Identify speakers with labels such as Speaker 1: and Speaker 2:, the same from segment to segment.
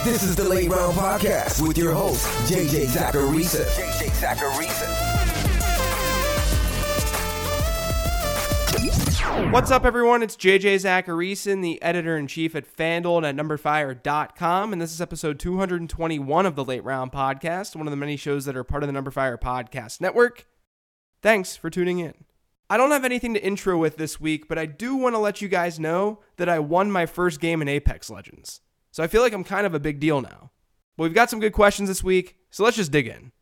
Speaker 1: This is the Late Round Podcast with your host, JJ Zachariason.
Speaker 2: What's up, everyone? It's JJ Zachariason, the editor-in-chief at FanDuel and at NumberFire.com, and this is episode 221 of the Late Round Podcast, one of the many shows that are part of the NumberFire Podcast Network. Thanks for tuning in. I don't have anything to intro with this week, but I do want to let you guys know that I won my first game in Apex Legends. So I feel like I'm kind of a big deal now. But we've got some good questions this week, so let's just dig in.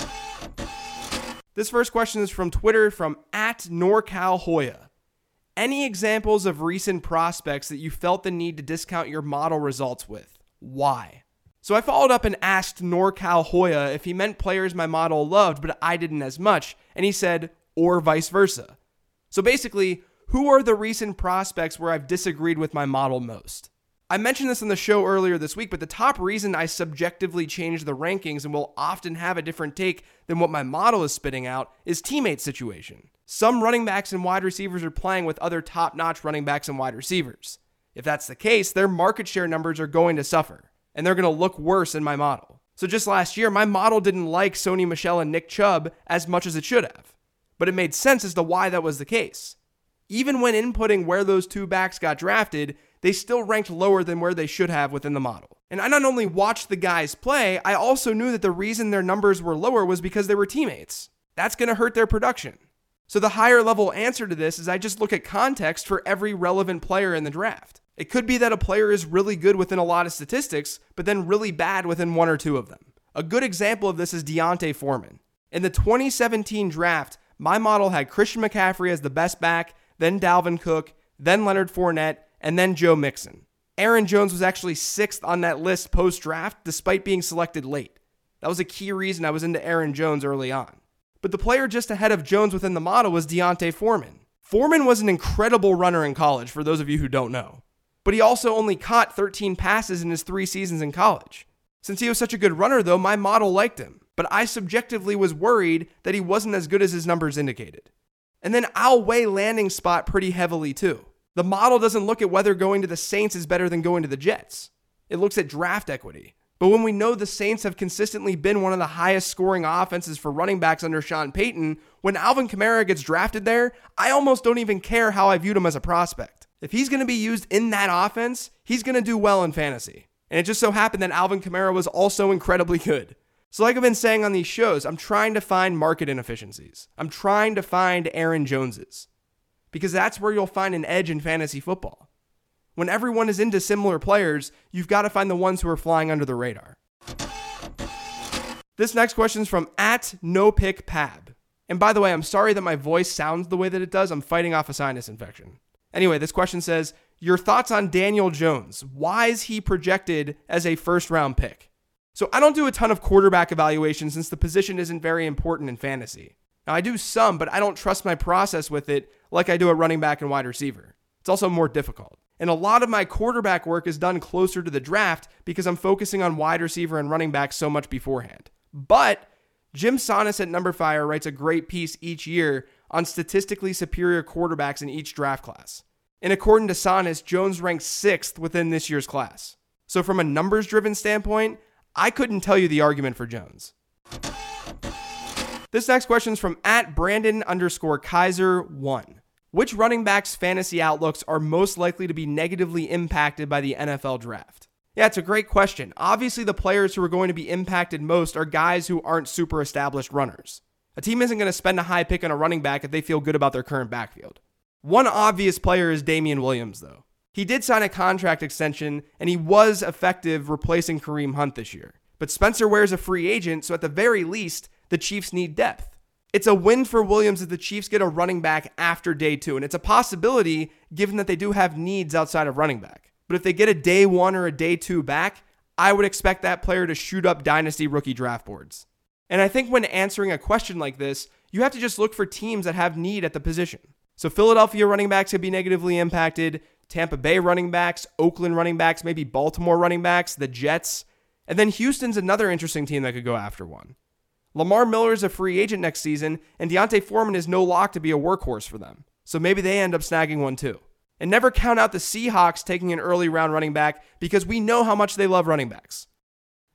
Speaker 2: This first question is from Twitter from @NorCalHoya. Any examples of recent prospects that you felt the need to discount your model results with? Why? So I followed up and asked NorCalHoya if he meant players my model loved, but I didn't as much, and he said, or vice versa. So basically, who are the recent prospects where I've disagreed with my model most? I mentioned this on the show earlier this week, but the top reason I subjectively change the rankings and will often have a different take than what my model is spitting out is teammate situation. Some running backs and wide receivers are playing with other top-notch running backs and wide receivers. If that's the case, their market share numbers are going to suffer, and they're going to look worse in my model. So just last year, my model didn't like Sony Michel and Nick Chubb as much as it should have, but it made sense as to why that was the case. Even when inputting where those two backs got drafted, they still ranked lower than where they should have within the model. And I not only watched the guys play, I also knew that the reason their numbers were lower was because they were teammates. That's going to hurt their production. So the higher level answer to this is I just look at context for every relevant player in the draft. It could be that a player is really good within a lot of statistics, but then really bad within one or two of them. A good example of this is D'Onta Foreman. In the 2017 draft, my model had Christian McCaffrey as the best back, then Dalvin Cook, then Leonard Fournette, and then Joe Mixon. Aaron Jones was actually 6th on that list post-draft, despite being selected late. That was a key reason I was into Aaron Jones early on. But the player just ahead of Jones within the model was D'Onta Foreman. Foreman was an incredible runner in college, for those of you who don't know. But he also only caught 13 passes in his 3 seasons in college. Since he was such a good runner, though, my model liked him. But I subjectively was worried that he wasn't as good as his numbers indicated. And then I'll weigh landing spot pretty heavily, too. The model doesn't look at whether going to the Saints is better than going to the Jets. It looks at draft equity. But when we know the Saints have consistently been one of the highest scoring offenses for running backs under Sean Payton, when Alvin Kamara gets drafted there, I almost don't even care how I viewed him as a prospect. If he's going to be used in that offense, he's going to do well in fantasy. And it just so happened that Alvin Kamara was also incredibly good. So like I've been saying on these shows, I'm trying to find market inefficiencies. I'm trying to find Aaron Joneses. Because that's where you'll find an edge in fantasy football. When everyone is into similar players, you've got to find the ones who are flying under the radar. This next question is from @NoPickPab. And by the way, I'm sorry that my voice sounds the way that it does. I'm fighting off a sinus infection. Anyway, this question says, your thoughts on Daniel Jones. Why is he projected as a first-round pick? So I don't do a ton of quarterback evaluations since the position isn't very important in fantasy. Now, I do some, but I don't trust my process with it like I do at running back and wide receiver. It's also more difficult. And a lot of my quarterback work is done closer to the draft because I'm focusing on wide receiver and running back so much beforehand. But Jim Sonis at NumberFire writes a great piece each year on statistically superior quarterbacks in each draft class. And according to Sonis, Jones ranks 6th within this year's class. So from a numbers-driven standpoint, I couldn't tell you the argument for Jones. This next question is from @Brandon_Kaiser1. Which running backs' fantasy outlooks are most likely to be negatively impacted by the NFL draft? Yeah, it's a great question. Obviously, the players who are going to be impacted most are guys who aren't super established runners. A team isn't going to spend a high pick on a running back if they feel good about their current backfield. One obvious player is Damian Williams, though. He did sign a contract extension, and he was effective replacing Kareem Hunt this year. But Spencer Ware's a free agent, so at the very least, the Chiefs need depth. It's a win for Williams if the Chiefs get a running back after day 2, and it's a possibility given that they do have needs outside of running back. But if they get a day 1 or a day 2 back, I would expect that player to shoot up dynasty rookie draft boards. And I think when answering a question like this, you have to just look for teams that have need at the position. So Philadelphia running backs could be negatively impacted, Tampa Bay running backs, Oakland running backs, maybe Baltimore running backs, the Jets, and then Houston's another interesting team that could go after one. Lamar Miller is a free agent next season, and D'Onta Foreman is no lock to be a workhorse for them. So maybe they end up snagging one too. And never count out the Seahawks taking an early round running back because we know how much they love running backs.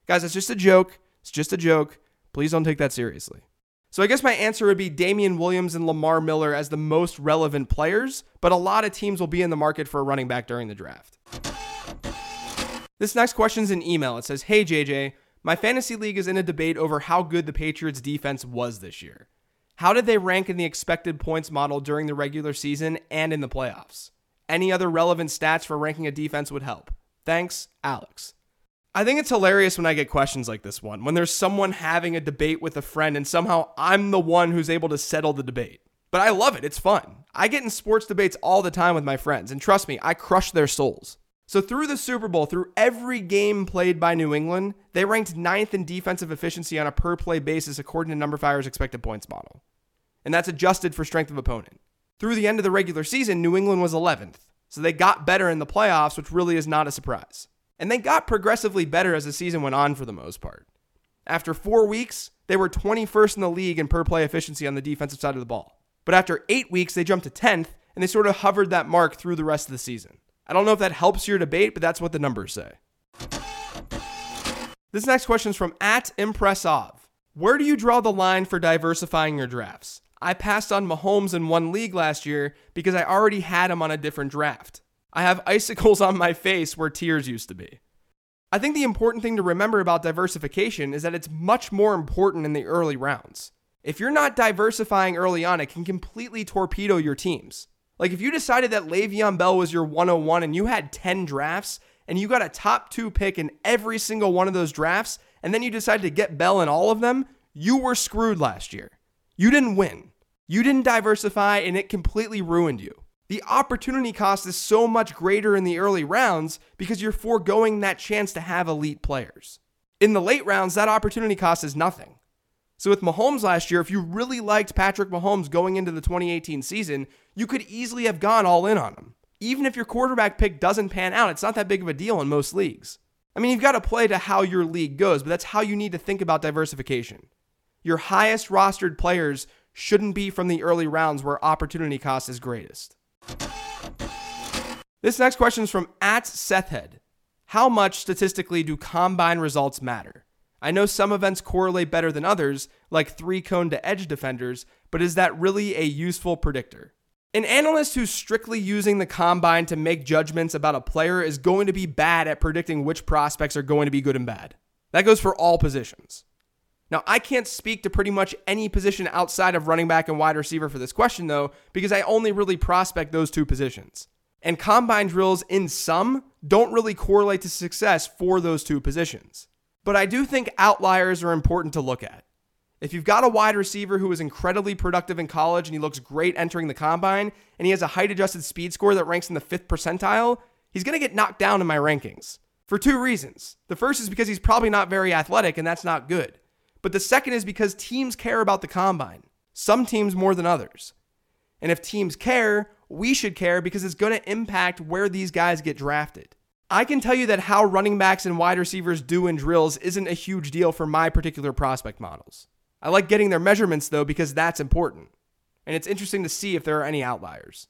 Speaker 2: Guys, it's just a joke. It's just a joke. Please don't take that seriously. So I guess my answer would be Damian Williams and Lamar Miller as the most relevant players, but a lot of teams will be in the market for a running back during the draft. This next question is an email. It says, "Hey JJ, my fantasy league is in a debate over how good the Patriots defense was this year. How did they rank in the expected points model during the regular season and in the playoffs? Any other relevant stats for ranking a defense would help. Thanks, Alex." I think it's hilarious when I get questions like this one, when there's someone having a debate with a friend and somehow I'm the one who's able to settle the debate. But I love it. It's fun. I get in sports debates all the time with my friends, and trust me, I crush their souls. So through the Super Bowl, through every game played by New England, they ranked 9th in defensive efficiency on a per-play basis according to Number Fire's expected points model. And that's adjusted for strength of opponent. Through the end of the regular season, New England was 11th. So they got better in the playoffs, which really is not a surprise. And they got progressively better as the season went on for the most part. After 4 weeks, they were 21st in the league in per-play efficiency on the defensive side of the ball. But after 8 weeks, they jumped to 10th, and they sort of hovered that mark through the rest of the season. I don't know if that helps your debate, but that's what the numbers say. This next question is from @Impressov. Where do you draw the line for diversifying your drafts? I passed on Mahomes in one league last year because I already had him on a different draft. I have icicles on my face where tears used to be. I think the important thing to remember about diversification is that it's much more important in the early rounds. If you're not diversifying early on, it can completely torpedo your teams. Like if you decided that Le'Veon Bell was your 101 and you had 10 drafts and you got a top 2 pick in every single one of those drafts, and then you decided to get Bell in all of them, you were screwed last year. You didn't win. You didn't diversify and it completely ruined you. The opportunity cost is so much greater in the early rounds because you're foregoing that chance to have elite players. In the late rounds, that opportunity cost is nothing. So with Mahomes last year, if you really liked Patrick Mahomes going into the 2018 season, you could easily have gone all in on him. Even if your quarterback pick doesn't pan out, it's not that big of a deal in most leagues. I mean, you've got to play to how your league goes, but that's how you need to think about diversification. Your highest rostered players shouldn't be from the early rounds where opportunity cost is greatest. This next question is from @Sethhead. How much statistically do combine results matter? I know some events correlate better than others, like 3-cone to edge defenders, but is that really a useful predictor? An analyst who's strictly using the combine to make judgments about a player is going to be bad at predicting which prospects are going to be good and bad. That goes for all positions. Now, I can't speak to pretty much any position outside of running back and wide receiver for this question, though, because I only really prospect those two positions. And combine drills, in some, don't really correlate to success for those two positions. But I do think outliers are important to look at. If you've got a wide receiver who is incredibly productive in college and he looks great entering the combine, and he has a height-adjusted speed score that ranks in the 5th percentile, he's going to get knocked down in my rankings. For two reasons. The first is because he's probably not very athletic, and that's not good. But the second is because teams care about the combine. Some teams more than others. And if teams care, we should care because it's going to impact where these guys get drafted. I can tell you that how running backs and wide receivers do in drills isn't a huge deal for my particular prospect models. I like getting their measurements though because that's important. And it's interesting to see if there are any outliers.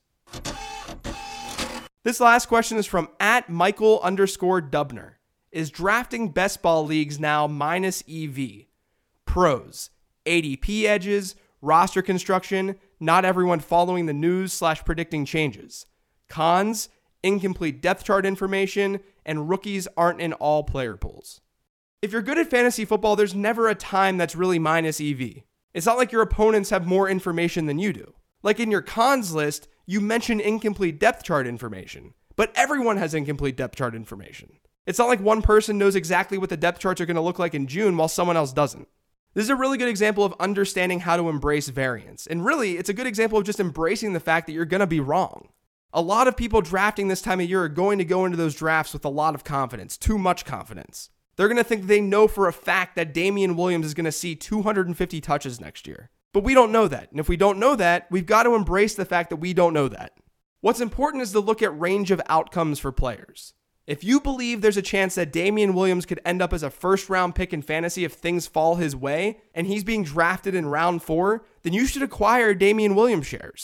Speaker 2: This last question is from @Michael_Dubner. Is drafting best ball leagues now minus EV? Pros: ADP edges, roster construction, not everyone following the news/predicting changes. Cons: incomplete depth chart information, and rookies aren't in all player pools. If you're good at fantasy football, there's never a time that's really minus EV. It's not like your opponents have more information than you do. Like in your cons list, you mention incomplete depth chart information, but everyone has incomplete depth chart information. It's not like one person knows exactly what the depth charts are going to look like in June while someone else doesn't. This is a really good example of understanding how to embrace variance. And really, it's a good example of just embracing the fact that you're going to be wrong. A lot of people drafting this time of year are going to go into those drafts with a lot of confidence, too much confidence. They're going to think they know for a fact that Damian Williams is going to see 250 touches next year. But we don't know that. And if we don't know that, we've got to embrace the fact that we don't know that. What's important is to look at range of outcomes for players. If you believe there's a chance that Damian Williams could end up as a first-round pick in fantasy if things fall his way, and he's being drafted in round 4, then you should acquire Damian Williams shares.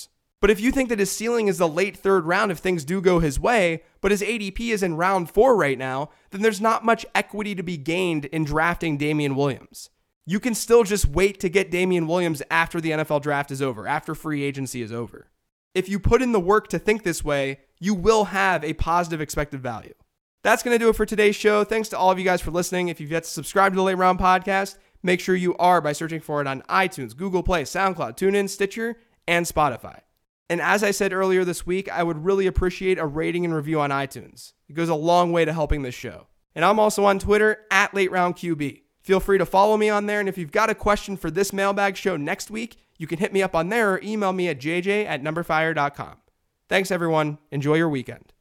Speaker 2: But if you think that his ceiling is the late third round if things do go his way, but his ADP is in round 4 right now, then there's not much equity to be gained in drafting Damian Williams. You can still just wait to get Damian Williams after the NFL draft is over, after free agency is over. If you put in the work to think this way, you will have a positive expected value. That's going to do it for today's show. Thanks to all of you guys for listening. If you've yet to subscribe to the Late Round Podcast, make sure you are by searching for it on iTunes, Google Play, SoundCloud, TuneIn, Stitcher, and Spotify. And as I said earlier this week, I would really appreciate a rating and review on iTunes. It goes a long way to helping this show. And I'm also on Twitter at LateRoundQB. Feel free to follow me on there. And if you've got a question for this mailbag show next week, you can hit me up on there or email me at jj@numberfire.com. Thanks, everyone. Enjoy your weekend.